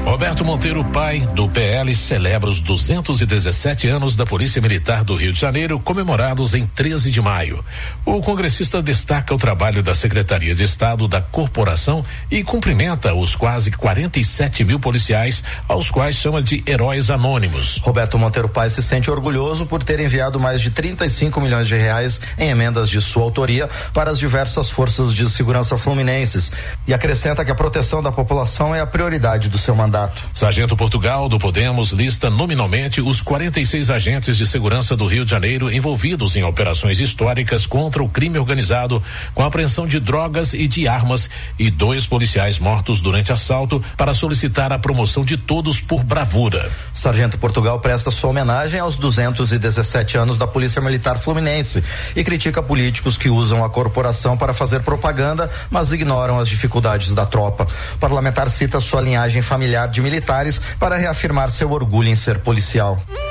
Roberto Monteiro, pai do PL, celebra os 217 anos da Polícia Militar do Rio de Janeiro, comemorados em 13 de maio. O congressista destaca o trabalho da Secretaria de Estado da Corporação e cumprimenta os quase 47 mil policiais, aos quais chama de heróis anônimos. Roberto Monteiro Pai se sente orgulhoso por ter enviado mais de 35 milhões de reais em emendas de sua autoria para as diversas forças de segurança fluminenses e acrescenta que a proteção da população é a prioridade do seu mandato. Sargento Portugal, do Podemos, lista nominalmente os 46 agentes de segurança do Rio de Janeiro envolvidos em operações históricas contra o crime organizado, com a apreensão de drogas e de armas, e 2 policiais mortos durante assalto, para solicitar a promoção de todos por bravura. Sargento Portugal presta sua homenagem aos 217 anos da Polícia Militar Fluminense e critica políticos que usam a corporação para fazer propaganda, mas ignoram as dificuldades da tropa. O parlamentar cita sua linhagem familiar de militares para reafirmar seu orgulho em ser policial.